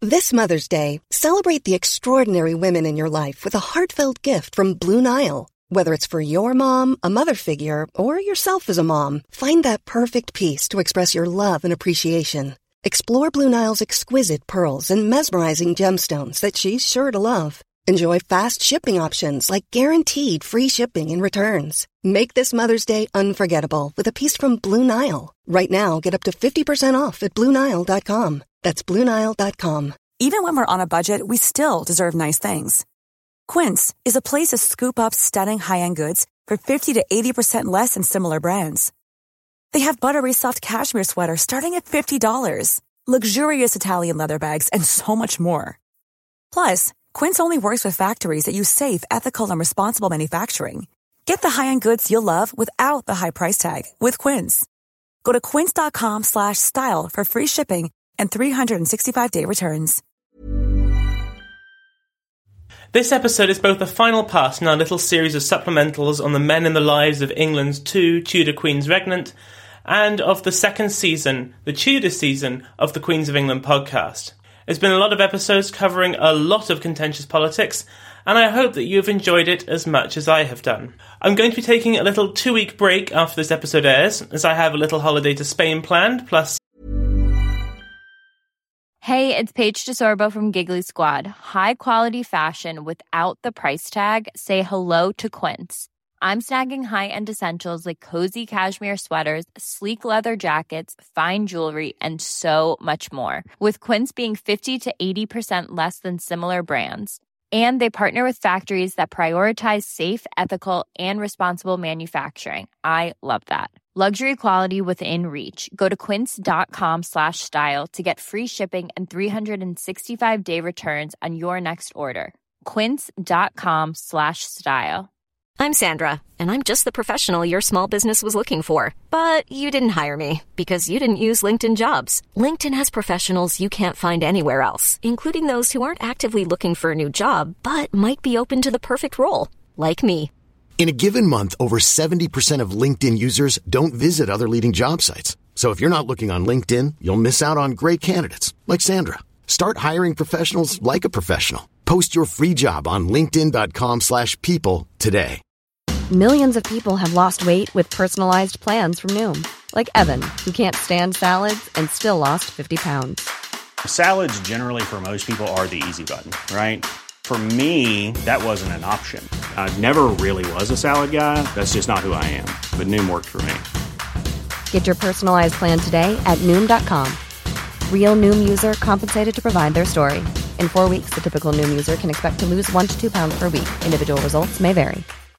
This Mother's Day, celebrate the extraordinary women in your life with a heartfelt gift from Blue Nile. Whether it's for your mom, a mother figure, or yourself as a mom, find that perfect piece to express your love and appreciation. Explore Blue Nile's exquisite pearls and mesmerizing gemstones that she's sure to love. Enjoy fast shipping options like guaranteed free shipping and returns. Make this Mother's Day unforgettable with a piece from Blue Nile. Right now, get up to 50% off at BlueNile.com. That's BlueNile.com. Even when we're on a budget, we still deserve nice things. Quince is a place to scoop up stunning high-end goods for 50 to 80% less than similar brands. They have buttery soft cashmere sweaters starting at $50, luxurious Italian leather bags, and so much more. Plus, Quince only works with factories that use safe, ethical, and responsible manufacturing. Get the high-end goods you'll love without the high price tag with Quince. Go to quince.com/style for free shipping and 365-day returns. This episode is both the final part in our little series of supplementals on the men in the lives of England's 2 Tudor queens regnant, and of the second season, the Tudor season, of the Queens of England podcast. It's been a lot of episodes covering a lot of contentious politics, and I hope that you have enjoyed it as much as I have done. I'm going to be taking a little 2-week break after this episode airs, as I have a little holiday to Spain planned, plus... Hey, it's Paige DeSorbo from Giggly Squad. High quality fashion without the price tag. Say hello to Quince. I'm snagging high-end essentials like cozy cashmere sweaters, sleek leather jackets, fine jewelry, and so much more. With Quince being 50 to 80% less than similar brands. And they partner with factories that prioritize safe, ethical, and responsible manufacturing. I love that. Luxury quality within reach. Go to quince.com/style to get free shipping and 365-day returns on your next order. Quince.com/style. I'm Sandra, and I'm just the professional your small business was looking for. But you didn't hire me because you didn't use LinkedIn Jobs. LinkedIn has professionals you can't find anywhere else, including those who aren't actively looking for a new job, but might be open to the perfect role, like me. In a given month, over 70% of LinkedIn users don't visit other leading job sites. So if you're not looking on LinkedIn, you'll miss out on great candidates, like Sandra. Start hiring professionals like a professional. Post your free job on linkedin.com/people today. Millions of people have lost weight with personalized plans from Noom. Like Evan, who can't stand salads and still lost 50 pounds. Salads generally for most people are the easy button, right? For me, that wasn't an option. I never really was a salad guy. That's just not who I am. But Noom worked for me. Get your personalized plan today at Noom.com. Real Noom user compensated to provide their story. In 4 weeks, the typical Noom user can expect to lose 1 to 2 pounds per week. Individual results may vary.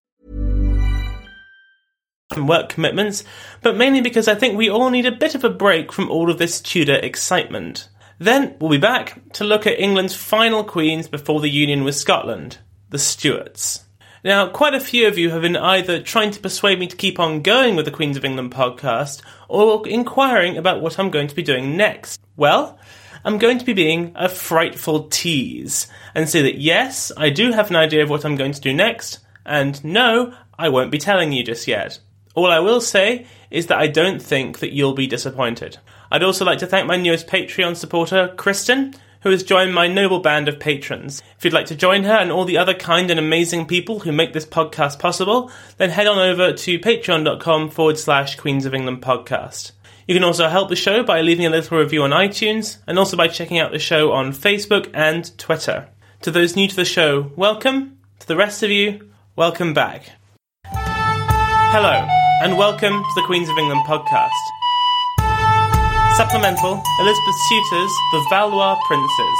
Work commitments, but mainly because I think we all need a bit of a break from all of this Tudor excitement. Then we'll be back to look at England's final queens before the union with Scotland, the Stuarts. Now, quite a few of you have been either trying to persuade me to keep on going with the Queens of England podcast, or inquiring about what I'm going to be doing next. Well, I'm going to be being a frightful tease, and say that yes, I do have an idea of what I'm going to do next, and no, I won't be telling you just yet. All I will say is that I don't think that you'll be disappointed. I'd also like to thank my newest Patreon supporter, Kristen, who has joined my noble band of patrons. If you'd like to join her and all the other kind and amazing people who make this podcast possible, then head on over to patreon.com/Queens of England podcast. You can also help the show by leaving a little review on iTunes, and also by checking out the show on Facebook and Twitter. To those new to the show, welcome. To the rest of you, welcome back. Hello, and welcome to the Queens of England podcast. Supplemental, Elizabeth Suiter's The Valois Princes.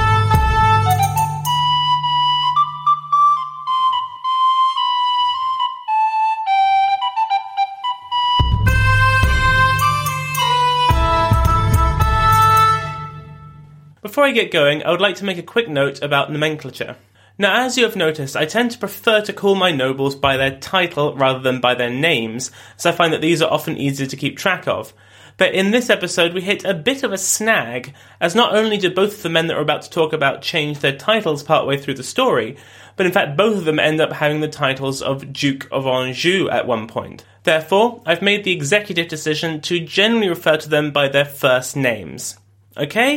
Before I get going, I would like to make a quick note about nomenclature. Now, as you have noticed, I tend to prefer to call my nobles by their title rather than by their names, as I find that these are often easier to keep track of. But in this episode, we hit a bit of a snag, as not only did both of the men that we're about to talk about change their titles partway through the story, but in fact both of them end up having the titles of Duke of Anjou at one point. Therefore, I've made the executive decision to generally refer to them by their first names. Okay?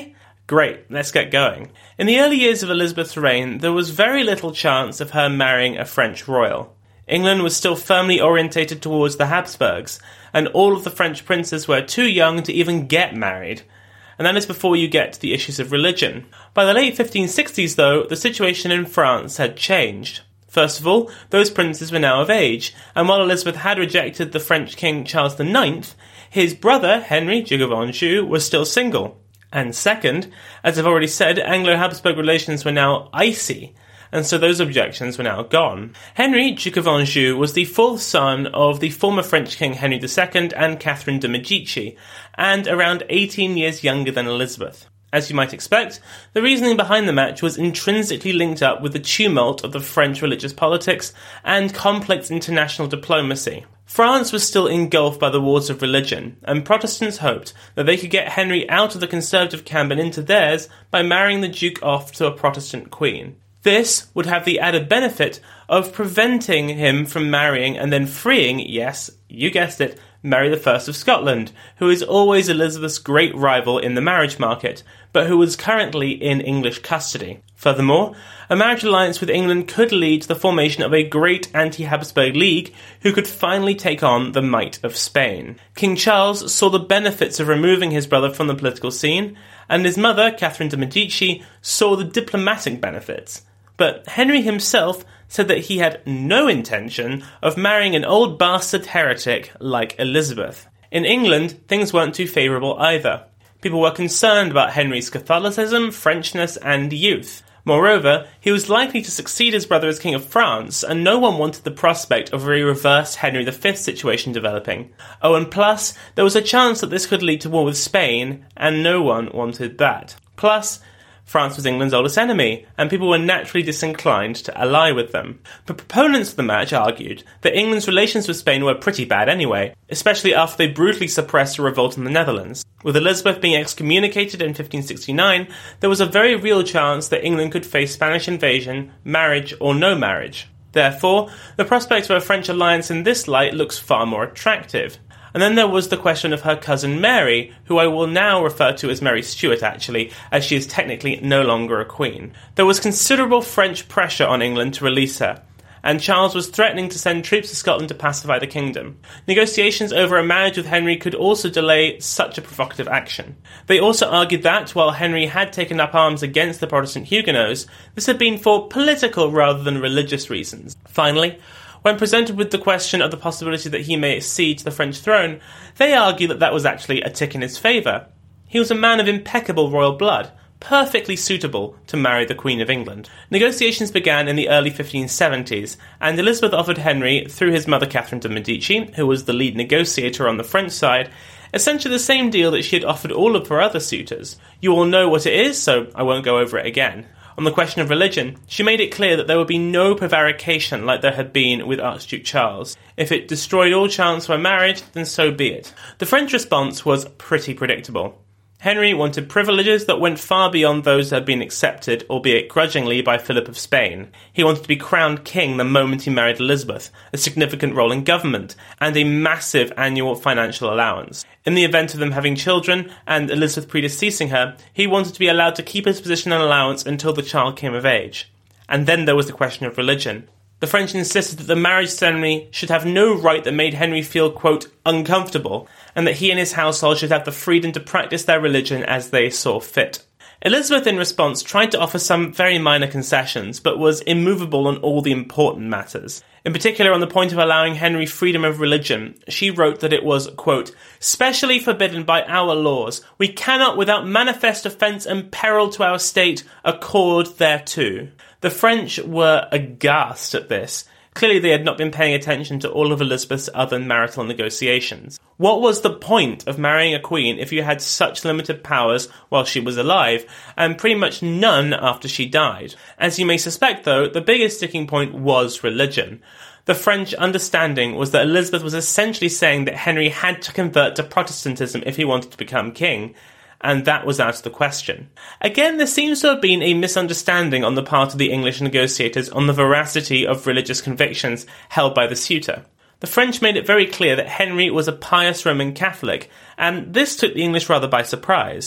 Great, let's get going. In the early years of Elizabeth's reign, there was very little chance of her marrying a French royal. England was still firmly orientated towards the Habsburgs, and all of the French princes were too young to even get married. And that is before you get to the issues of religion. By the late 1560s, though, the situation in France had changed. First of all, those princes were now of age, and while Elizabeth had rejected the French King Charles IX, his brother, Henry, Duke of Anjou, was still single. And second, as I've already said, Anglo-Habsburg relations were now icy, and so those objections were now gone. Henry, Duke of Anjou, was the fourth son of the former French King Henry II and Catherine de' Medici, and around 18 years younger than Elizabeth. As you might expect, the reasoning behind the match was intrinsically linked up with the tumult of the French religious politics and complex international diplomacy. France was still engulfed by the wars of religion, and Protestants hoped that they could get Henry out of the conservative camp and into theirs by marrying the Duke off to a Protestant queen. This would have the added benefit of preventing him from marrying and then freeing, yes, you guessed it, Mary I of Scotland, who is always Elizabeth's great rival in the marriage market, but who was currently in English custody. Furthermore, a marriage alliance with England could lead to the formation of a great anti-Habsburg league who could finally take on the might of Spain. King Charles saw the benefits of removing his brother from the political scene, and his mother, Catherine de' Medici, saw the diplomatic benefits. But Henry himself said that he had no intention of marrying an old bastard heretic like Elizabeth. In England, things weren't too favourable either. People were concerned about Henry's Catholicism, Frenchness, and youth. Moreover, he was likely to succeed his brother as King of France, and no one wanted the prospect of a reversed Henry V situation developing. Oh, and plus, there was a chance that this could lead to war with Spain, and no one wanted that. Plus, France was England's oldest enemy, and people were naturally disinclined to ally with them. But proponents of the match argued that England's relations with Spain were pretty bad anyway, especially after they brutally suppressed a revolt in the Netherlands. With Elizabeth being excommunicated in 1569, there was a very real chance that England could face Spanish invasion, marriage or no marriage. Therefore, the prospect of a French alliance in this light looks far more attractive. And then there was the question of her cousin Mary, who I will now refer to as Mary Stuart actually, as she is technically no longer a queen. There was considerable French pressure on England to release her, and Charles was threatening to send troops to Scotland to pacify the kingdom. Negotiations over a marriage with Henry could also delay such a provocative action. They also argued that, while Henry had taken up arms against the Protestant Huguenots, this had been for political rather than religious reasons. Finally, when presented with the question of the possibility that he may accede to the French throne, they argue that that was actually a tick in his favour. He was a man of impeccable royal blood, perfectly suitable to marry the Queen of England. Negotiations began in the early 1570s, and Elizabeth offered Henry, through his mother Catherine de' Medici, who was the lead negotiator on the French side, essentially the same deal that she had offered all of her other suitors. You all know what it is, so I won't go over it again. On the question of religion, she made it clear that there would be no prevarication like there had been with Archduke Charles. If it destroyed all chance for a marriage, then so be it. The French response was pretty predictable. Henry wanted privileges that went far beyond those that had been accepted, albeit grudgingly, by Philip of Spain. He wanted to be crowned king the moment he married Elizabeth, a significant role in government, and a massive annual financial allowance. In the event of them having children, and Elizabeth predeceasing her, he wanted to be allowed to keep his position and allowance until the child came of age. And then there was the question of religion. The French insisted that the marriage ceremony should have no rite that made Henry feel, quote, uncomfortable, and that he and his household should have the freedom to practice their religion as they saw fit. Elizabeth, in response, tried to offer some very minor concessions, but was immovable on all the important matters. In particular, on the point of allowing Henry freedom of religion, she wrote that it was, quote, specially forbidden by our laws. We cannot, without manifest offence and peril to our state, accord thereto. The French were aghast at this. Clearly they had not been paying attention to all of Elizabeth's other marital negotiations. What was the point of marrying a queen if you had such limited powers while she was alive, and pretty much none after she died? As you may suspect, though, the biggest sticking point was religion. The French understanding was that Elizabeth was essentially saying that Henry had to convert to Protestantism if he wanted to become king, and that was out of the question. Again, there seems to have been a misunderstanding on the part of the English negotiators on the veracity of religious convictions held by the suitor. The French made it very clear that Henry was a pious Roman Catholic, and this took the English rather by surprise.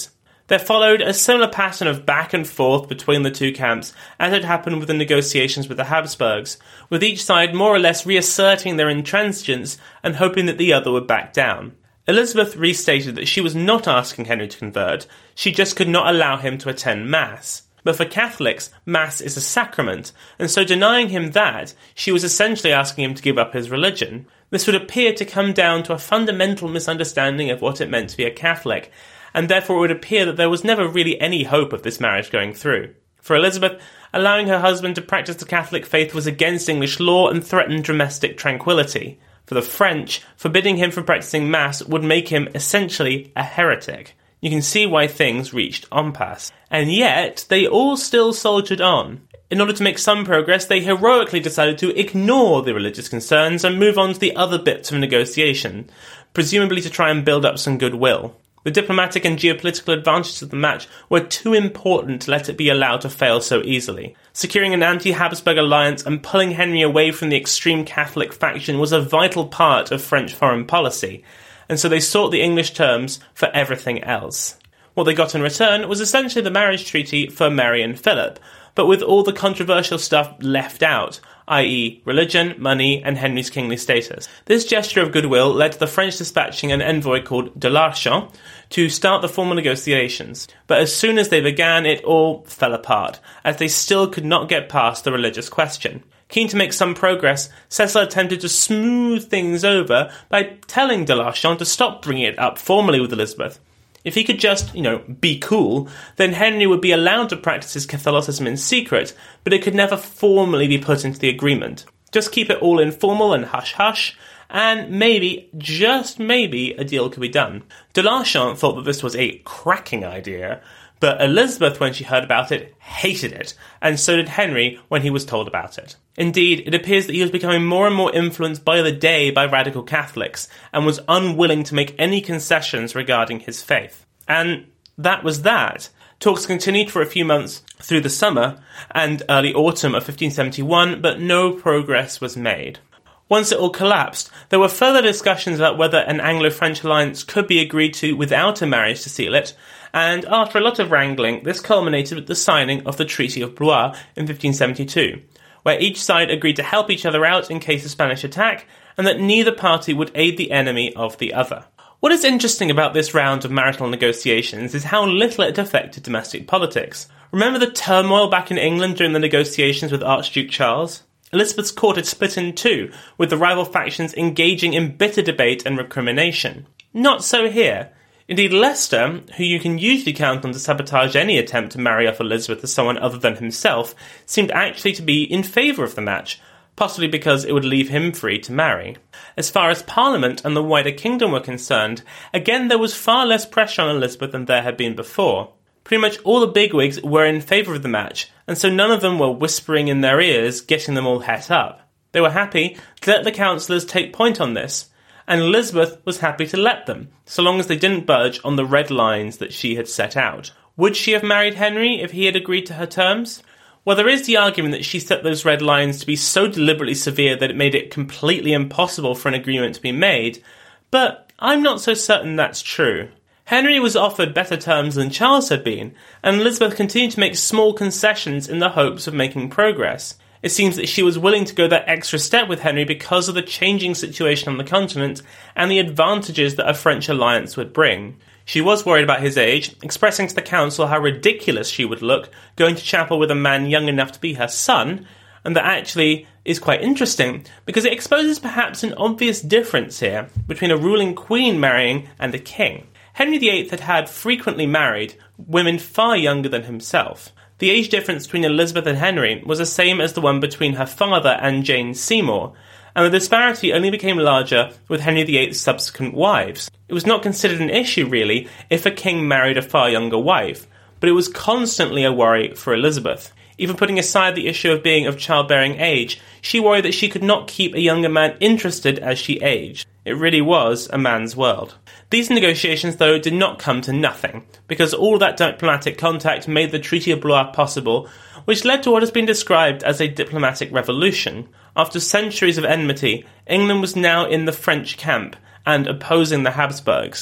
There followed a similar pattern of back and forth between the two camps as had happened with the negotiations with the Habsburgs, with each side more or less reasserting their intransigence and hoping that the other would back down. Elizabeth restated that she was not asking Henry to convert, she just could not allow him to attend Mass. But for Catholics, Mass is a sacrament, and so denying him that, she was essentially asking him to give up his religion. This would appear to come down to a fundamental misunderstanding of what it meant to be a Catholic, and therefore it would appear that there was never really any hope of this marriage going through. For Elizabeth, allowing her husband to practice the Catholic faith was against English law and threatened domestic tranquility. For the French, forbidding him from practicing Mass would make him essentially a heretic. You can see why things reached impasse. And yet, they all still soldiered on. In order to make some progress, they heroically decided to ignore the religious concerns and move on to the other bits of negotiation, presumably to try and build up some goodwill. The diplomatic and geopolitical advantages of the match were too important to let it be allowed to fail so easily. Securing an anti-Habsburg alliance and pulling Henry away from the extreme Catholic faction was a vital part of French foreign policy, and so they sought the English terms for everything else. What they got in return was essentially the marriage treaty for Mary and Philip, but with all the controversial stuff left out, i.e. religion, money, and Henry's kingly status. This gesture of goodwill led to the French dispatching an envoy called de Larchant to start the formal negotiations. But as soon as they began, it all fell apart, as they still could not get past the religious question. Keen to make some progress, Cecil attempted to smooth things over by telling de Larchant to stop bringing it up formally with Elizabeth. If he could just, be cool, then Henry would be allowed to practice his Catholicism in secret, but it could never formally be put into the agreement. Just keep it all informal and hush-hush, and maybe, just maybe, a deal could be done. De Larchant thought that this was a cracking idea, but Elizabeth, when she heard about it, hated it, and so did Henry when he was told about it. Indeed, it appears that he was becoming more and more influenced by the day by radical Catholics, and was unwilling to make any concessions regarding his faith. And that was that. Talks continued for a few months through the summer and early autumn of 1571, but no progress was made. Once it all collapsed, there were further discussions about whether an Anglo-French alliance could be agreed to without a marriage to seal it, and after a lot of wrangling, this culminated with the signing of the Treaty of Blois in 1572, where each side agreed to help each other out in case of Spanish attack, and that neither party would aid the enemy of the other. What is interesting about this round of marital negotiations is how little it affected domestic politics. Remember the turmoil back in England during the negotiations with Archduke Charles? Elizabeth's court had split in two, with the rival factions engaging in bitter debate and recrimination. Not so here. Indeed, Leicester, who you can usually count on to sabotage any attempt to marry off Elizabeth to someone other than himself, seemed actually to be in favour of the match, possibly because it would leave him free to marry. As far as Parliament and the wider kingdom were concerned, again there was far less pressure on Elizabeth than there had been before. Pretty much all the bigwigs were in favour of the match, and so none of them were whispering in their ears, getting them all het up. They were happy to let the councillors take point on this, and Elizabeth was happy to let them, so long as they didn't budge on the red lines that she had set out. Would she have married Henry if he had agreed to her terms? Well, there is the argument that she set those red lines to be so deliberately severe that it made it completely impossible for an agreement to be made, but I'm not so certain that's true. Henry was offered better terms than Charles had been, and Elizabeth continued to make small concessions in the hopes of making progress. It seems that she was willing to go that extra step with Henry because of the changing situation on the continent and the advantages that a French alliance would bring. She was worried about his age, expressing to the council how ridiculous she would look going to chapel with a man young enough to be her son, and that actually is quite interesting because it exposes perhaps an obvious difference here between a ruling queen marrying and a king. Henry VIII had frequently married women far younger than himself. The age difference between Elizabeth and Henry was the same as the one between her father and Jane Seymour, and the disparity only became larger with Henry VIII's subsequent wives. It was not considered an issue, really, if a king married a far younger wife, but it was constantly a worry for Elizabeth. Even putting aside the issue of being of childbearing age, she worried that she could not keep a younger man interested as she aged. It really was a man's world. These negotiations, though, did not come to nothing, because all that diplomatic contact made the Treaty of Blois possible, which led to what has been described as a diplomatic revolution. After centuries of enmity, England was now in the French camp and opposing the Habsburgs.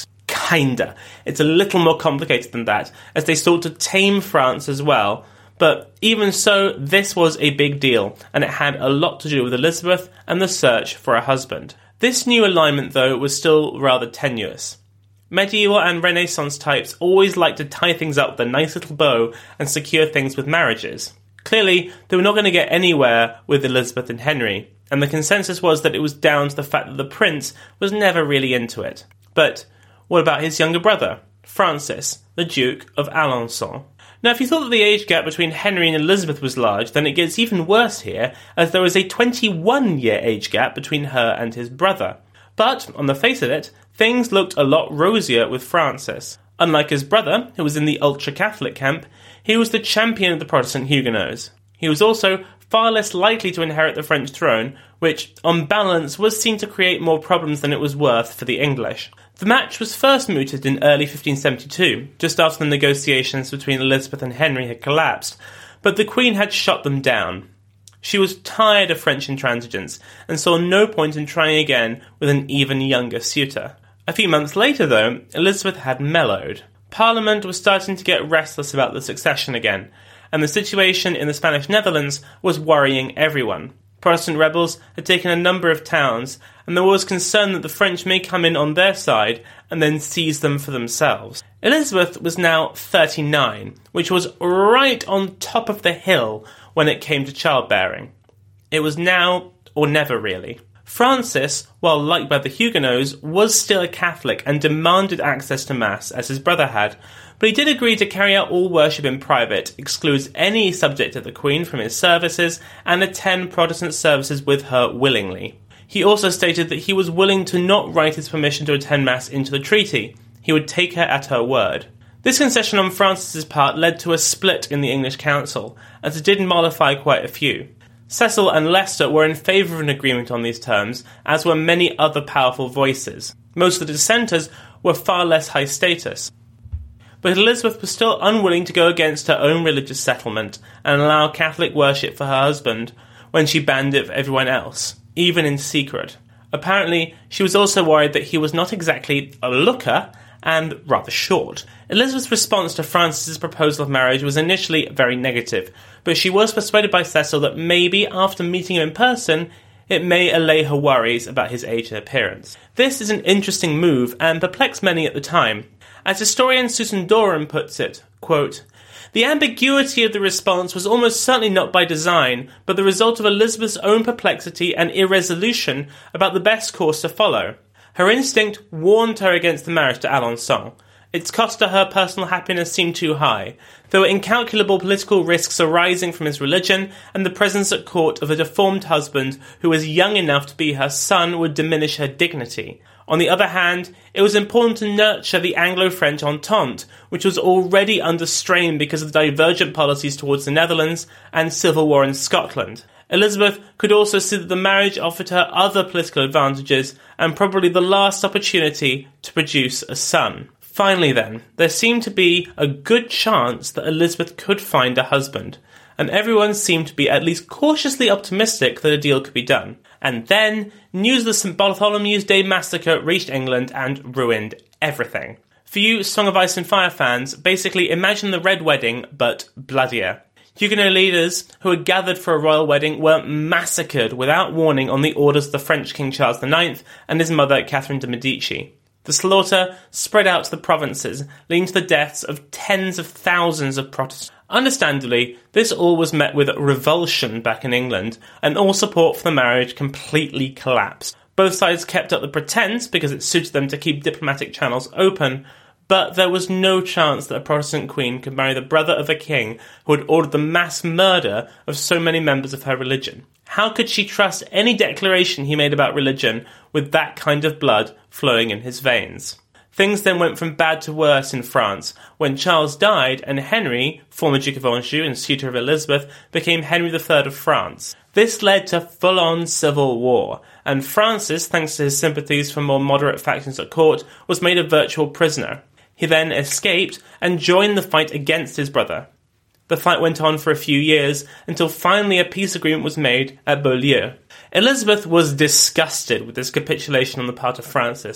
Kinda. It's a little more complicated than that, as they sought to tame France as well. But even so, this was a big deal, and it had a lot to do with Elizabeth and the search for a husband. This new alignment, though, was still rather tenuous. Medieval and Renaissance types always liked to tie things up with a nice little bow and secure things with marriages. Clearly, they were not going to get anywhere with Elizabeth and Henry, and the consensus was that it was down to the fact that the prince was never really into it. But what about his younger brother, Francis, the Duke of Alençon? Now, if you thought that the age gap between Henry and Elizabeth was large, then it gets even worse here, as there was a 21-year age gap between her and his brother. But, on the face of it, things looked a lot rosier with Francis. Unlike his brother, who was in the ultra-Catholic camp, he was the champion of the Protestant Huguenots. He was also far less likely to inherit the French throne, which, on balance, was seen to create more problems than it was worth for the English. The match was first mooted in early 1572, just after the negotiations between Elizabeth and Henry had collapsed, but the Queen had shot them down. She was tired of French intransigence, and saw no point in trying again with an even younger suitor. A few months later, though, Elizabeth had mellowed. Parliament was starting to get restless about the succession again, and the situation in the Spanish Netherlands was worrying everyone. Protestant rebels had taken a number of towns, and there was concern that the French may come in on their side and then seize them for themselves. Elizabeth was now 39, which was right on top of the hill when it came to childbearing. It was now or never, really. Francis, while liked by the Huguenots, was still a Catholic and demanded access to Mass, as his brother had, but he did agree to carry out all worship in private, excludes any subject of the Queen from his services, and attend Protestant services with her willingly. He also stated that he was willing to not write his permission to attend Mass into the treaty. He would take her at her word. This concession on Francis's part led to a split in the English council, as it did mollify quite a few. Cecil and Leicester were in favour of an agreement on these terms, as were many other powerful voices. Most of the dissenters were far less high status. But Elizabeth was still unwilling to go against her own religious settlement and allow Catholic worship for her husband when she banned it for everyone else, even in secret. Apparently, she was also worried that he was not exactly a looker and rather short. Elizabeth's response to Francis's proposal of marriage was initially very negative, but she was persuaded by Cecil that maybe after meeting him in person, it may allay her worries about his age and appearance. This is an interesting move and perplexed many at the time. As historian Susan Doran puts it, quote, "The ambiguity of the response was almost certainly not by design, but the result of Elizabeth's own perplexity and irresolution about the best course to follow. Her instinct warned her against the marriage to Alençon. Its cost to her personal happiness seemed too high. There were incalculable political risks arising from his religion, and the presence at court of a deformed husband who was young enough to be her son would diminish her dignity. On the other hand, it was important to nurture the Anglo-French Entente, which was already under strain because of the divergent policies towards the Netherlands and civil war in Scotland. Elizabeth could also see that the marriage offered her other political advantages and probably the last opportunity to produce a son. Finally then, there seemed to be a good chance that Elizabeth could find a husband, and everyone seemed to be at least cautiously optimistic that a deal could be done. And then, news of the St. Bartholomew's Day massacre reached England and ruined everything. For you Song of Ice and Fire fans, basically imagine the Red Wedding, but bloodier. Huguenot leaders who had gathered for a royal wedding were massacred without warning on the orders of the French King Charles IX and his mother Catherine de Medici. The slaughter spread out to the provinces, leading to the deaths of tens of thousands of Protestants. Understandably, this all was met with revulsion back in England, and all support for the marriage completely collapsed. Both sides kept up the pretense because it suited them to keep diplomatic channels open, but there was no chance that a Protestant queen could marry the brother of a king who had ordered the mass murder of so many members of her religion. How could she trust any declaration he made about religion with that kind of blood flowing in his veins? Things then went from bad to worse in France when Charles died and Henry, former Duke of Anjou and suitor of Elizabeth, became Henry III of France. This led to full-on civil war, and Francis, thanks to his sympathies for more moderate factions at court, was made a virtual prisoner. He then escaped and joined the fight against his brother. The fight went on for a few years until finally a peace agreement was made at Beaulieu. Elizabeth was disgusted with this capitulation on the part of Francis,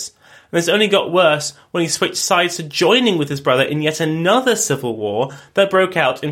And this only got worse when he switched sides to joining with his brother in yet another civil war that broke out in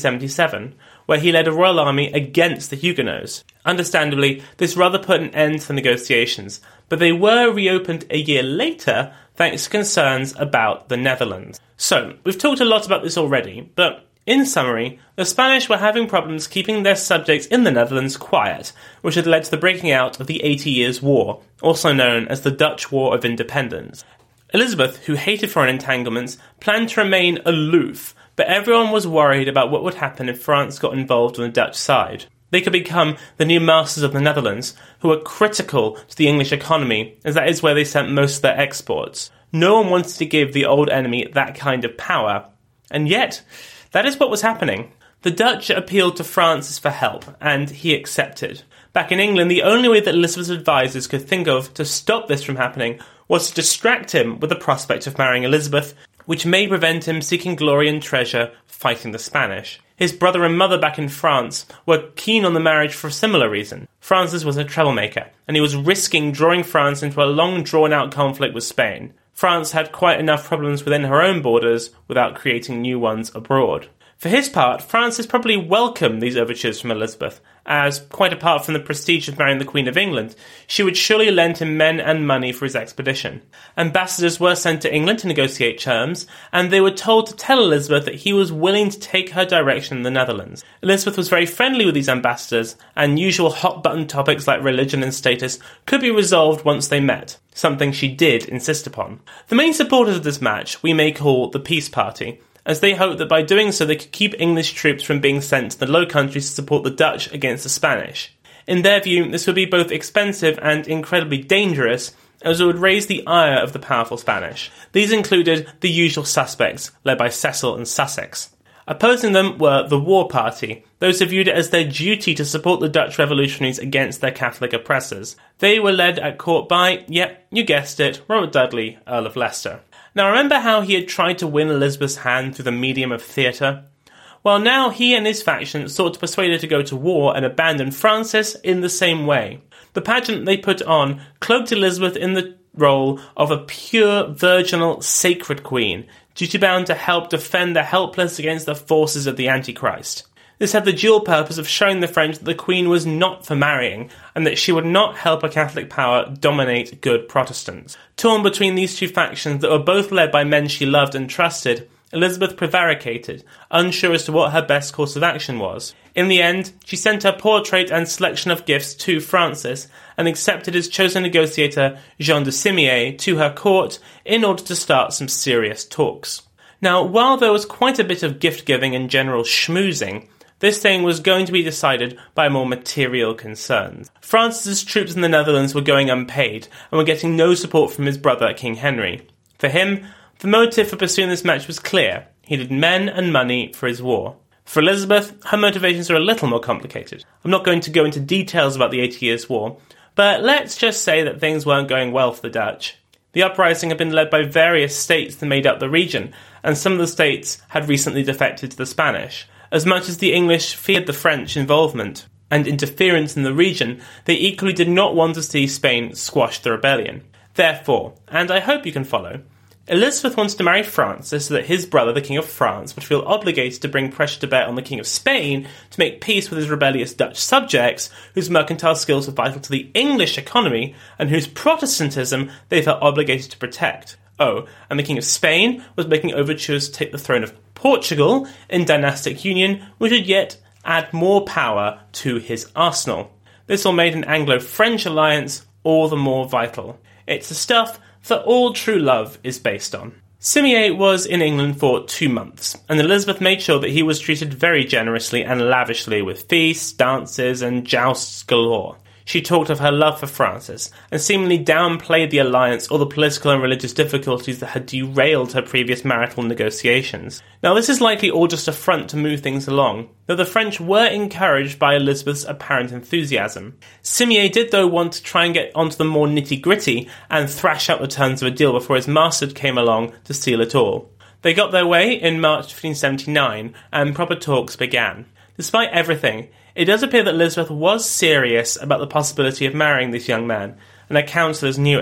1577, where he led a royal army against the Huguenots. Understandably, this rather put an end to the negotiations, but they were reopened a year later thanks to concerns about the Netherlands. So, we've talked a lot about this already, but in summary, the Spanish were having problems keeping their subjects in the Netherlands quiet, which had led to the breaking out of the 80 Years' War, also known as the Dutch War of Independence. Elizabeth, who hated foreign entanglements, planned to remain aloof, but everyone was worried about what would happen if France got involved on the Dutch side. They could become the new masters of the Netherlands, who were critical to the English economy, as that is where they sent most of their exports. No one wanted to give the old enemy that kind of power. And yet, that is what was happening. The Dutch appealed to Francis for help, and he accepted. Back in England, the only way that Elizabeth's advisors could think of to stop this from happening was to distract him with the prospect of marrying Elizabeth, which may prevent him seeking glory and treasure fighting the Spanish. His brother and mother back in France were keen on the marriage for a similar reason. Francis was a troublemaker, and he was risking drawing France into a long drawn-out conflict with Spain. France had quite enough problems within her own borders without creating new ones abroad. For his part, Francis probably welcomed these overtures from Elizabeth, as, quite apart from the prestige of marrying the Queen of England, she would surely lend him men and money for his expedition. Ambassadors were sent to England to negotiate terms, and they were told to tell Elizabeth that he was willing to take her direction in the Netherlands. Elizabeth was very friendly with these ambassadors, and usual hot-button topics like religion and status could be resolved once they met, something she did insist upon. The main supporters of this match we may call the Peace Party, as they hoped that by doing so they could keep English troops from being sent to the Low Countries to support the Dutch against the Spanish. In their view, this would be both expensive and incredibly dangerous, as it would raise the ire of the powerful Spanish. These included the usual suspects, led by Cecil and Sussex. Opposing them were the War Party, those who viewed it as their duty to support the Dutch revolutionaries against their Catholic oppressors. They were led at court by, yep, you guessed it, Robert Dudley, Earl of Leicester. Now remember how he had tried to win Elizabeth's hand through the medium of theatre? Well, now he and his faction sought to persuade her to go to war and abandon Francis in the same way. The pageant they put on cloaked Elizabeth in the role of a pure, virginal, sacred queen, duty-bound to help defend the helpless against the forces of the Antichrist. This had the dual purpose of showing the French that the Queen was not for marrying, and that she would not help a Catholic power dominate good Protestants. Torn between these two factions that were both led by men she loved and trusted, Elizabeth prevaricated, unsure as to what her best course of action was. In the end, she sent her portrait and selection of gifts to Francis, and accepted his chosen negotiator, Jean de Simier, to her court in order to start some serious talks. Now, while there was quite a bit of gift-giving and general schmoozing, this thing was going to be decided by more material concerns. Francis's troops in the Netherlands were going unpaid, and were getting no support from his brother, King Henry. For him, the motive for pursuing this match was clear. He needed men and money for his war. For Elizabeth, her motivations are a little more complicated. I'm not going to go into details about the 80 Years' War, but let's just say that things weren't going well for the Dutch. The uprising had been led by various states that made up the region, and some of the states had recently defected to the Spanish. As much as the English feared the French involvement and interference in the region, they equally did not want to see Spain squash the rebellion. Therefore, and I hope you can follow, Elizabeth wanted to marry Francis so that his brother, the King of France, would feel obligated to bring pressure to bear on the King of Spain to make peace with his rebellious Dutch subjects, whose mercantile skills were vital to the English economy, and whose Protestantism they felt obligated to protect. Oh, and the King of Spain was making overtures to take the throne of Portugal in dynastic union, which would yet add more power to his arsenal. This all made an Anglo-French alliance all the more vital. It's the stuff that all true love is based on. Simier was in England for 2 months, and Elizabeth made sure that he was treated very generously and lavishly with feasts, dances, and jousts galore. She talked of her love for Francis, and seemingly downplayed the alliance or the political and religious difficulties that had derailed her previous marital negotiations. Now, this is likely all just a front to move things along, though the French were encouraged by Elizabeth's apparent enthusiasm. Simier did, though, want to try and get onto the more nitty-gritty and thrash out the terms of a deal before his master came along to seal it all. They got their way in March 1579, and proper talks began. Despite everything, it does appear that Elizabeth was serious about the possibility of marrying this young man, and her counsellors knew it.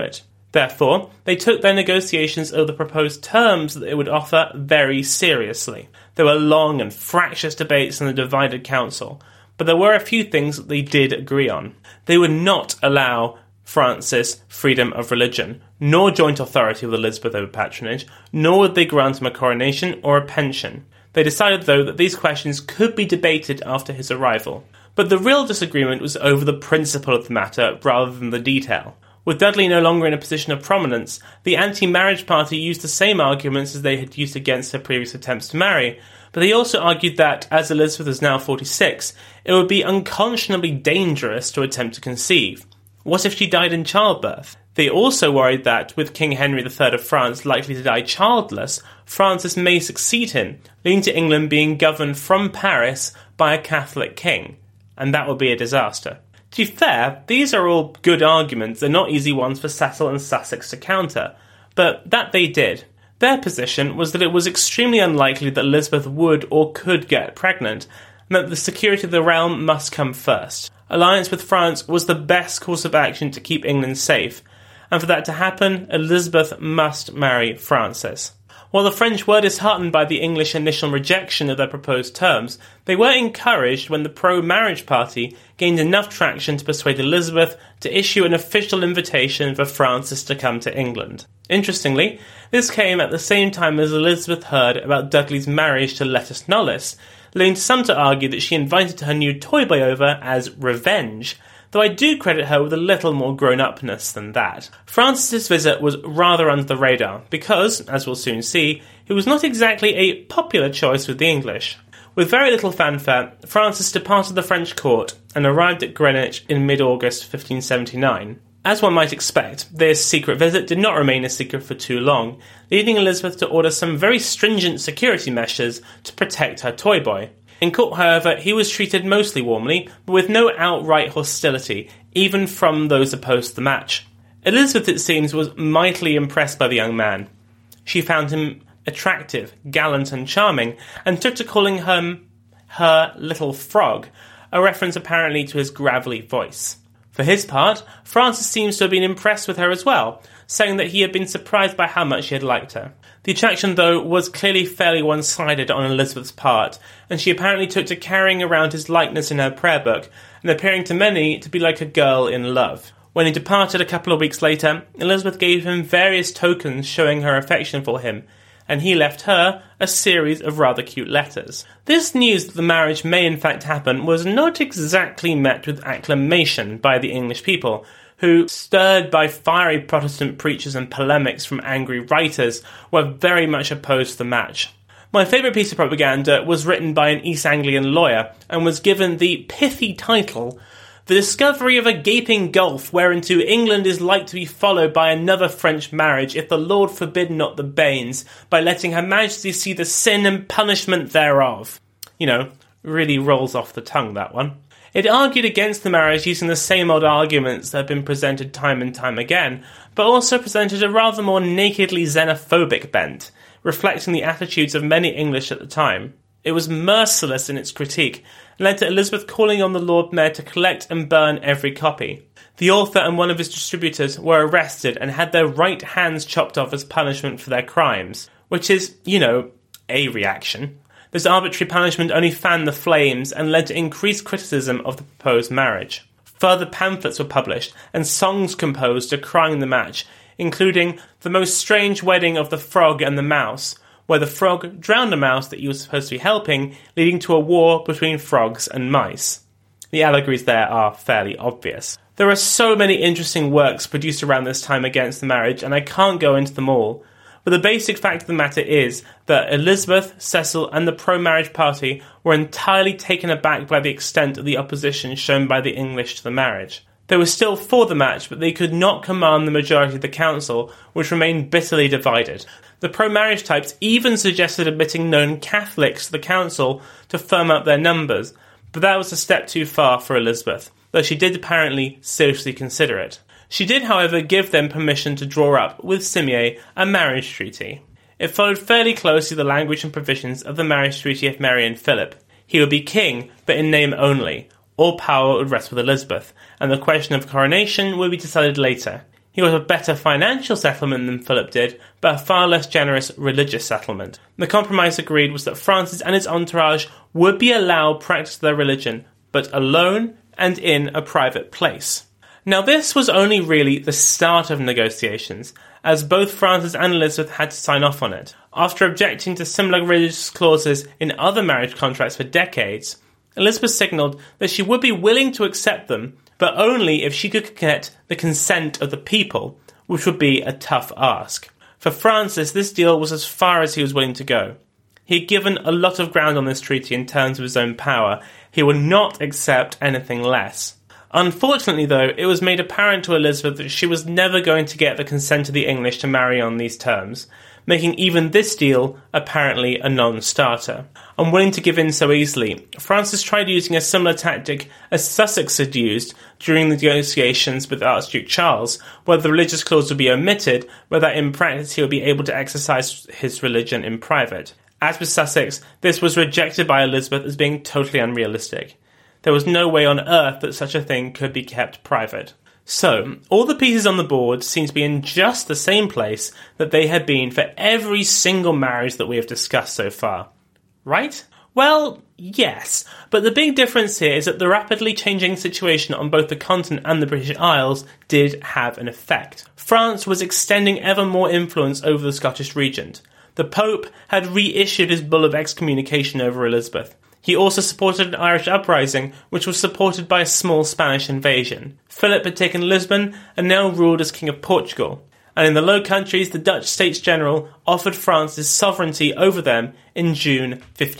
Therefore, they took their negotiations over the proposed terms that they would offer very seriously. There were long and fractious debates in the divided council, but there were a few things that they did agree on. They would not allow Francis freedom of religion, nor joint authority with Elizabeth over patronage, nor would they grant him a coronation or a pension. They decided, though, that these questions could be debated after his arrival. But the real disagreement was over the principle of the matter rather than the detail. With Dudley no longer in a position of prominence, the anti-marriage party used the same arguments as they had used against her previous attempts to marry, but they also argued that, as Elizabeth is now 46, it would be unconscionably dangerous to attempt to conceive. What if she died in childbirth? They also worried that, with King Henry III of France likely to die childless, Francis may succeed him, leading to England being governed from Paris by a Catholic king, and that would be a disaster. To be fair, these are all good arguments. They're not easy ones for Cecil and Sussex to counter, but that they did. Their position was that it was extremely unlikely that Elizabeth would or could get pregnant, and that the security of the realm must come first. Alliance with France was the best course of action to keep England safe, and for that to happen, Elizabeth must marry Francis. While the French were disheartened by the English initial rejection of their proposed terms, they were encouraged when the pro-marriage party gained enough traction to persuade Elizabeth to issue an official invitation for Francis to come to England. Interestingly, this came at the same time as Elizabeth heard about Dudley's marriage to Lettice Knollys, leading some to argue that she invited her new toy boy over as revenge, though I do credit her with a little more grown-upness than that. Francis's visit was rather under the radar, because, as we'll soon see, he was not exactly a popular choice with the English. With very little fanfare, Francis departed the French court and arrived at Greenwich in mid-August 1579. As one might expect, this secret visit did not remain a secret for too long, leading Elizabeth to order some very stringent security measures to protect her toy boy. In court, however, he was treated mostly warmly, but with no outright hostility, even from those opposed to the match. Elizabeth, it seems, was mightily impressed by the young man. She found him attractive, gallant and charming, and took to calling him her little frog, a reference apparently to his gravelly voice. For his part, Francis seems to have been impressed with her as well, saying that he had been surprised by how much she had liked her. The attraction, though, was clearly fairly one-sided on Elizabeth's part, and she apparently took to carrying around his likeness in her prayer book, and appearing to many to be like a girl in love. When he departed a couple of weeks later, Elizabeth gave him various tokens showing her affection for him, and he left her a series of rather cute letters. This news that the marriage may in fact happen was not exactly met with acclamation by the English people, who, stirred by fiery Protestant preachers and polemics from angry writers, were very much opposed to the match. My favourite piece of propaganda was written by an East Anglian lawyer, and was given the pithy title, "The Discovery of a Gaping Gulf whereinto England is like to be followed by another French marriage, if the Lord forbid not the banes, by letting Her Majesty see the sin and punishment thereof." You know, really rolls off the tongue, that one. It argued against the marriage using the same old arguments that have been presented time and time again, but also presented a rather more nakedly xenophobic bent, reflecting the attitudes of many English at the time. It was merciless in its critique, and led to Elizabeth calling on the Lord Mayor to collect and burn every copy. The author and one of his distributors were arrested and had their right hands chopped off as punishment for their crimes, which is, you know, a reaction. This arbitrary punishment only fanned the flames and led to increased criticism of the proposed marriage. Further pamphlets were published and songs composed decrying the match, including The Most Strange Wedding of the Frog and the Mouse, where the frog drowned a mouse that he was supposed to be helping, leading to a war between frogs and mice. The allegories there are fairly obvious. There are so many interesting works produced around this time against the marriage, and I can't go into them all. But the basic fact of the matter is that Elizabeth, Cecil and the pro-marriage party were entirely taken aback by the extent of the opposition shown by the English to the marriage. They were still for the match, but they could not command the majority of the council, which remained bitterly divided. The pro-marriage types even suggested admitting known Catholics to the council to firm up their numbers, but that was a step too far for Elizabeth, though she did apparently seriously consider it. She did, however, give them permission to draw up, with Simier, a marriage treaty. It followed fairly closely the language and provisions of the marriage treaty of Mary and Philip. He would be king, but in name only. All power would rest with Elizabeth, and the question of coronation would be decided later. He got a better financial settlement than Philip did, but a far less generous religious settlement. The compromise agreed was that Francis and his entourage would be allowed practice their religion, but alone and in a private place. Now this was only really the start of negotiations, as both Francis and Elizabeth had to sign off on it. After objecting to similar religious clauses in other marriage contracts for decades, Elizabeth signalled that she would be willing to accept them, but only if she could get the consent of the people, which would be a tough ask. For Francis, this deal was as far as he was willing to go. He had given a lot of ground on this treaty in terms of his own power. He would not accept anything less. Unfortunately, though, it was made apparent to Elizabeth that she was never going to get the consent of the English to marry on these terms, making even this deal apparently a non-starter. Unwilling to give in so easily, Francis tried using a similar tactic as Sussex had used during the negotiations with Archduke Charles, where the religious clause would be omitted, but that in practice he would be able to exercise his religion in private. As with Sussex, this was rejected by Elizabeth as being totally unrealistic. There was no way on earth that such a thing could be kept private. So, all the pieces on the board seem to be in just the same place that they had been for every single marriage that we have discussed so far. Right? Well, yes, but the big difference here is that the rapidly changing situation on both the continent and the British Isles did have an effect. France was extending ever more influence over the Scottish regent. The Pope had reissued his bull of excommunication over Elizabeth. He also supported an Irish uprising, which was supported by a small Spanish invasion. Philip had taken Lisbon and now ruled as King of Portugal. And in the Low Countries, the Dutch States General offered Francis sovereignty over them in June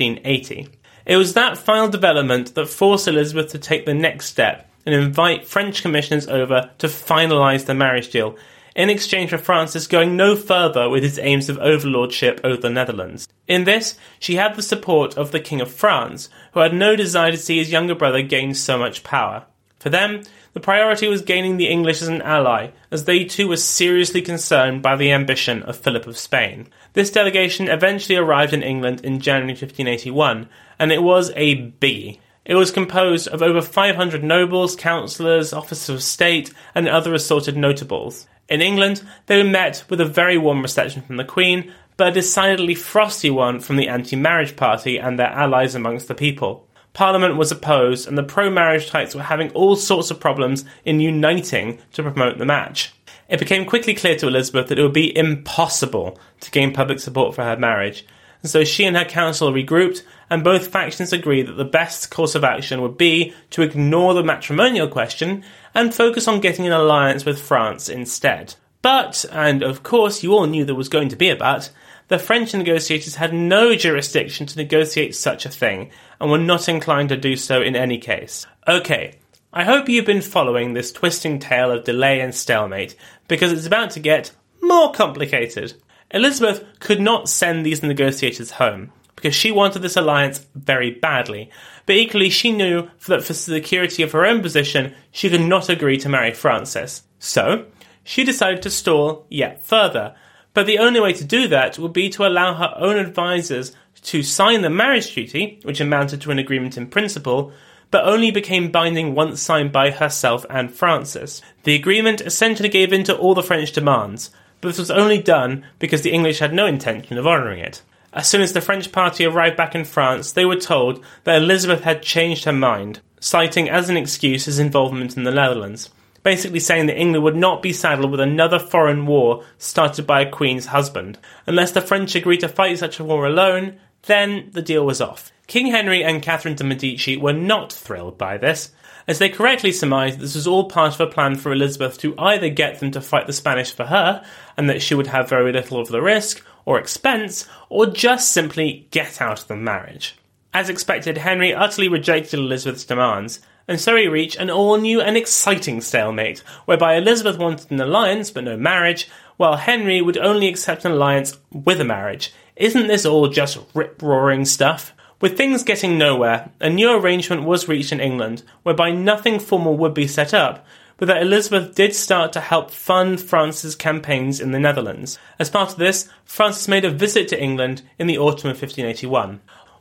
1580. It was that final development that forced Elizabeth to take the next step and invite French commissioners over to finalise the marriage deal, in exchange for Francis going no further with his aims of overlordship over the Netherlands. In this, she had the support of the King of France, who had no desire to see his younger brother gain so much power. For them, the priority was gaining the English as an ally, as they too were seriously concerned by the ambition of Philip of Spain. This delegation eventually arrived in England in January 1581, and it was a biggie. It was composed of over 500 nobles, councillors, officers of state, and other assorted notables. In England, they were met with a very warm reception from the Queen, but a decidedly frosty one from the anti-marriage party and their allies amongst the people. Parliament was opposed, and the pro-marriage types were having all sorts of problems in uniting to promote the match. It became quickly clear to Elizabeth that it would be impossible to gain public support for her marriage, and so she and her council regrouped, and both factions agreed that the best course of action would be to ignore the matrimonial question and focus on getting an alliance with France instead. But, and of course you all knew there was going to be a but, the French negotiators had no jurisdiction to negotiate such a thing, and were not inclined to do so in any case. Okay, I hope you've been following this twisting tale of delay and stalemate, because it's about to get more complicated. Elizabeth could not send these negotiators home, because she wanted this alliance very badly, but equally she knew that for the security of her own position, she could not agree to marry Francis. So, she decided to stall yet further, but the only way to do that would be to allow her own advisors to sign the marriage treaty, which amounted to an agreement in principle, but only became binding once signed by herself and Francis. The agreement essentially gave in to all the French demands, but this was only done because the English had no intention of honouring it. As soon as the French party arrived back in France, they were told that Elizabeth had changed her mind, citing as an excuse his involvement in the Netherlands, basically saying that England would not be saddled with another foreign war started by a queen's husband. Unless the French agreed to fight such a war alone, then the deal was off. King Henry and Catherine de' Medici were not thrilled by this, as they correctly surmised this was all part of a plan for Elizabeth to either get them to fight the Spanish for her, and that she would have very little of the risk or expense, or just simply get out of the marriage. As expected, Henry utterly rejected Elizabeth's demands, and so he reached an all-new and exciting stalemate, whereby Elizabeth wanted an alliance but no marriage, while Henry would only accept an alliance with a marriage. Isn't this all just rip-roaring stuff? With things getting nowhere, a new arrangement was reached in England, whereby nothing formal would be set up, but that Elizabeth did start to help fund France's campaigns in the Netherlands. As part of this, Francis made a visit to England in the autumn of 1581.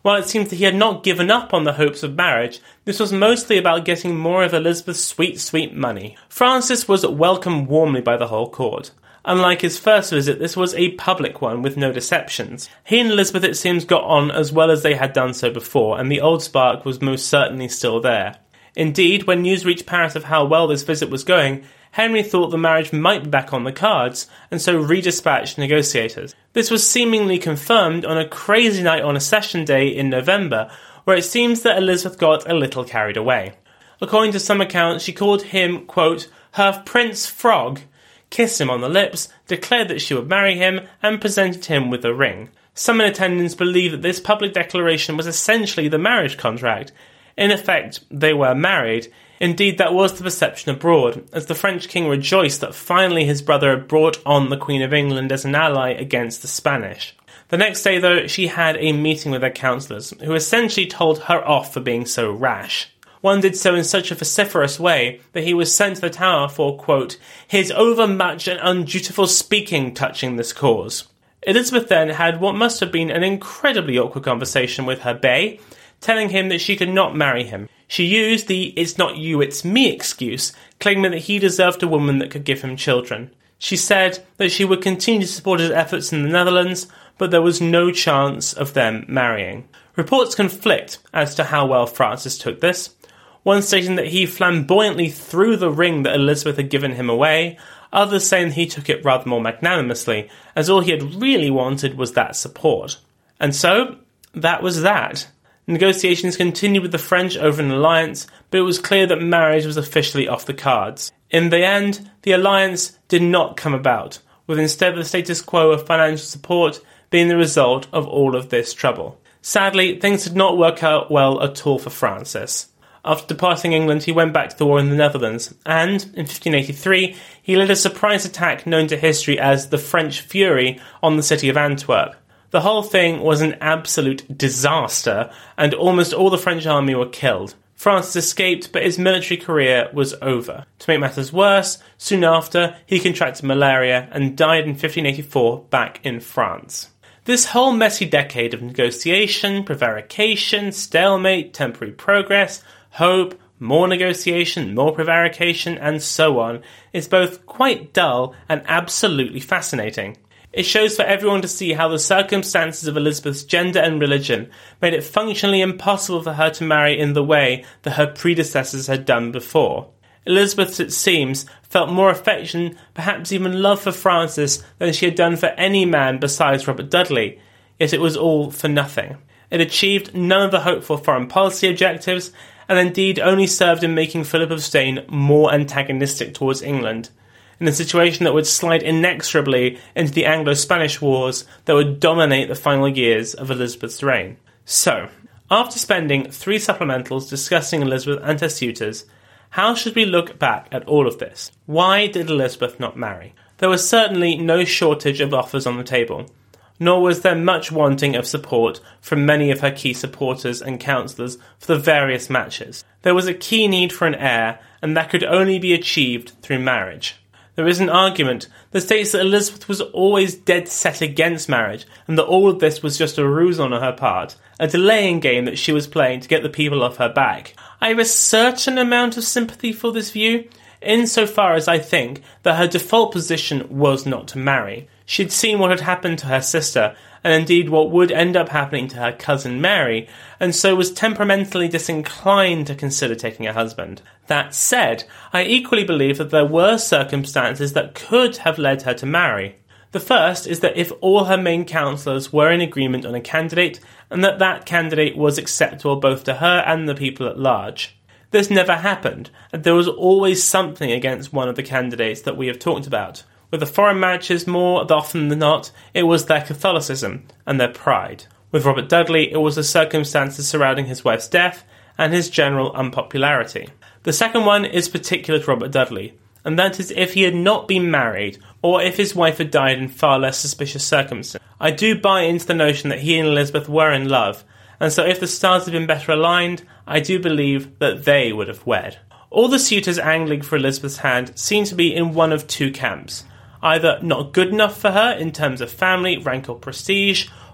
While it seems that he had not given up on the hopes of marriage, this was mostly about getting more of Elizabeth's sweet, sweet money. Francis was welcomed warmly by the whole court. Unlike his first visit, this was a public one with no deceptions. He and Elizabeth, it seems, got on as well as they had done so before, and the old spark was most certainly still there. Indeed, when news reached Paris of how well this visit was going, Henry thought the marriage might be back on the cards, and so redispatched negotiators. This was seemingly confirmed on a crazy night on a session day in November, where it seems that Elizabeth got a little carried away. According to some accounts, she called him, quote, her Prince Frog, kissed him on the lips, declared that she would marry him, and presented him with a ring. Some in attendance believe that this public declaration was essentially the marriage contract. In effect, they were married. Indeed, that was the perception abroad, as the French king rejoiced that finally his brother had brought on the Queen of England as an ally against the Spanish. The next day, though, she had a meeting with her councillors, who essentially told her off for being so rash. One did so in such a vociferous way that he was sent to the Tower for, quote, his overmuch and undutiful speaking touching this cause. Elizabeth then had what must have been an incredibly awkward conversation with her beau, telling him that she could not marry him. She used the it's not you, it's me excuse, claiming that he deserved a woman that could give him children. She said that she would continue to support his efforts in the Netherlands, but there was no chance of them marrying. Reports conflict as to how well Francis took this. One stating that he flamboyantly threw the ring that Elizabeth had given him away, others saying he took it rather more magnanimously, as all he had really wanted was that support. And so, that was that. Negotiations continued with the French over an alliance, but it was clear that marriage was officially off the cards. In the end, the alliance did not come about, with instead the status quo of financial support being the result of all of this trouble. Sadly, things did not work out well at all for Francis. After departing England, he went back to the war in the Netherlands, and, in 1583, he led a surprise attack known to history as the French Fury on the city of Antwerp. The whole thing was an absolute disaster, and almost all the French army were killed. Francis escaped, but his military career was over. To make matters worse, soon after, he contracted malaria and died in 1584 back in France. This whole messy decade of negotiation, prevarication, stalemate, temporary progress, hope, more negotiation, more prevarication, and so on, is both quite dull and absolutely fascinating. It shows for everyone to see how the circumstances of Elizabeth's gender and religion made it functionally impossible for her to marry in the way that her predecessors had done before. Elizabeth, it seems, felt more affection, perhaps even love for Francis than she had done for any man besides Robert Dudley, yet it was all for nothing. It achieved none of the hoped for foreign policy objectives, and indeed only served in making Philip of Spain more antagonistic towards England, in a situation that would slide inexorably into the Anglo-Spanish wars that would dominate the final years of Elizabeth's reign. So, after spending 3 supplementals discussing Elizabeth and her suitors, how should we look back at all of this? Why did Elizabeth not marry? There was certainly no shortage of offers on the table, nor was there much wanting of support from many of her key supporters and counsellors for the various matches. There was a key need for an heir, and that could only be achieved through marriage. There is an argument that states that Elizabeth was always dead set against marriage, and that all of this was just a ruse on her part, a delaying game that she was playing to get the people off her back. I have a certain amount of sympathy for this view, insofar as I think that her default position was not to marry. She'd seen what had happened to her sister, and indeed what would end up happening to her cousin Mary, and so was temperamentally disinclined to consider taking a husband. That said, I equally believe that there were circumstances that could have led her to marry. The first is that if all her main counsellors were in agreement on a candidate, and that candidate was acceptable both to her and the people at large. This never happened, and there was always something against one of the candidates that we have talked about. With the foreign matches, more often than not, it was their Catholicism and their pride. With Robert Dudley, it was the circumstances surrounding his wife's death and his general unpopularity. The second one is particular to Robert Dudley, and that is if he had not been married, or if his wife had died in far less suspicious circumstances. I do buy into the notion that he and Elizabeth were in love, and so if the stars had been better aligned, I do believe that they would have wed. All the suitors angling for Elizabeth's hand seem to be in one of 2 camps. Either not good enough for her in terms of family, rank or prestige,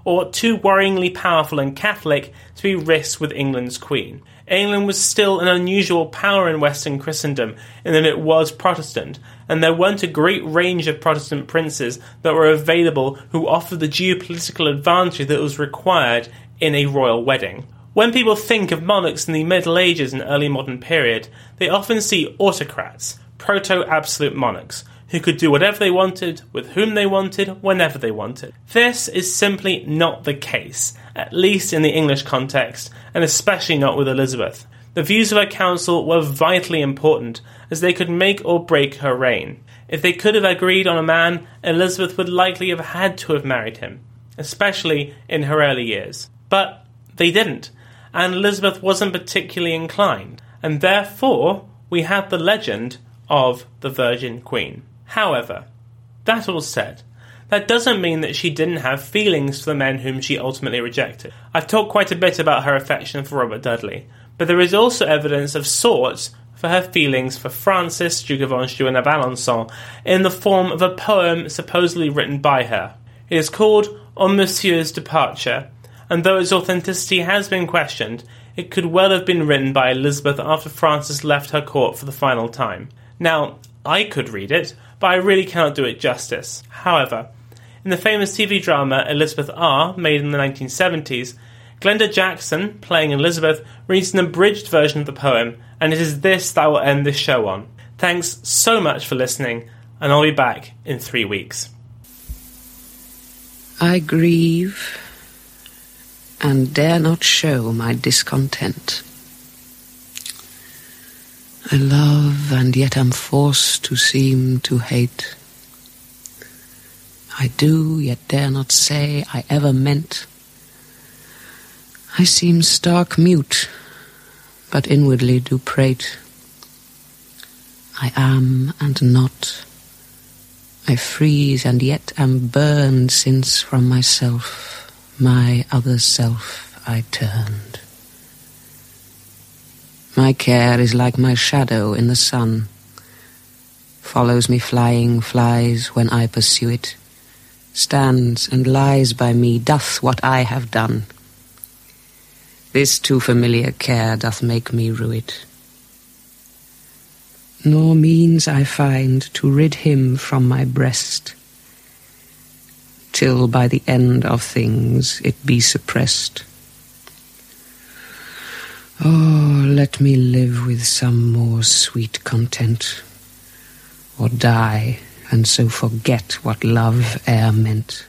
or too worryingly powerful and Catholic to be risked with England's Queen. England was still an unusual power in Western Christendom in that it was Protestant, and there weren't a great range of Protestant princes that were available who offered the geopolitical advantage that was required in a royal wedding. When people think of monarchs in the Middle Ages and early modern period, they often see autocrats, proto-absolute monarchs, who could do whatever they wanted, with whom they wanted, whenever they wanted. This is simply not the case, at least in the English context, and especially not with Elizabeth. The views of her council were vitally important, as they could make or break her reign. If they could have agreed on a man, Elizabeth would likely have had to have married him, especially in her early years. But they didn't, and Elizabeth wasn't particularly inclined, and therefore we have the legend of the Virgin Queen. However, that all said, that doesn't mean that she didn't have feelings for the men whom she ultimately rejected. I've talked quite a bit about her affection for Robert Dudley, but there is also evidence of sorts for her feelings for Francis, Duke of Anjou and of Alençon, in the form of a poem supposedly written by her. It is called On Monsieur's Departure, and though its authenticity has been questioned, it could well have been written by Elizabeth after Francis left her court for the final time. Now, I could read it, but I really cannot do it justice. However, in the famous TV drama Elizabeth R, made in the 1970s, Glenda Jackson, playing Elizabeth, reads an abridged version of the poem, and it is this that I will end this show on. Thanks so much for listening, and I'll be back in 3 weeks. I grieve and dare not show my discontent. I love and yet am forced to seem to hate. I do yet dare not say I ever meant. I seem stark mute, but inwardly do prate. I am and not. I freeze and yet am burned, since from myself, my other self, I turned. My care is like my shadow in the sun, follows me flying, flies when I pursue it, stands and lies by me, doth what I have done. This too familiar care doth make me rue it. Nor means I find to rid him from my breast, till by the end of things it be suppressed. Oh, let me live with some more sweet content, or die, and so forget what love e'er meant.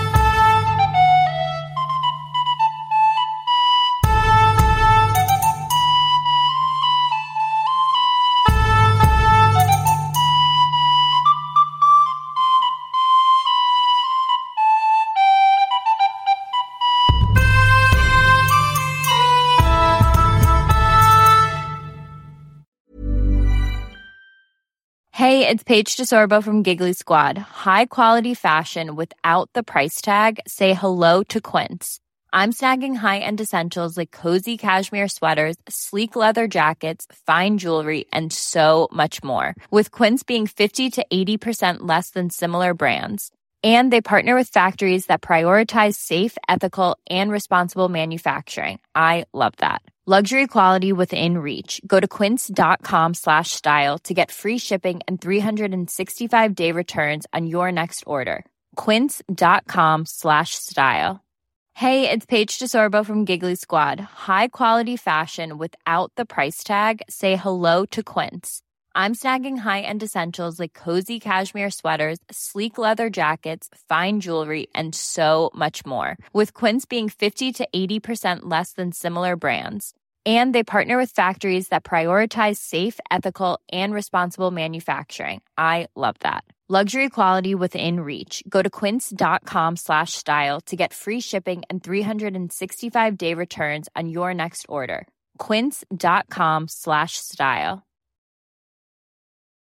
Hey, it's Paige DeSorbo from Giggly Squad. High quality fashion without the price tag. Say hello to Quince. I'm snagging high-end essentials like cozy cashmere sweaters, sleek leather jackets, fine jewelry, and so much more. With Quince being 50 to 80% less than similar brands. And they partner with factories that prioritize safe, ethical, and responsible manufacturing. I love that. Luxury quality within reach. Go to quince.com/style to get free shipping and 365-day returns on your next order. Quince.com/style. Hey, it's Paige DeSorbo from Giggly Squad. High quality fashion without the price tag. Say hello to Quince. I'm snagging high-end essentials like cozy cashmere sweaters, sleek leather jackets, fine jewelry, and so much more. With Quince being 50 to 80% less than similar brands. And they partner with factories that prioritize safe, ethical, and responsible manufacturing. I love that. Luxury quality within reach. Go to quince.com/style to get free shipping and 365-day returns on your next order. Quince.com/style.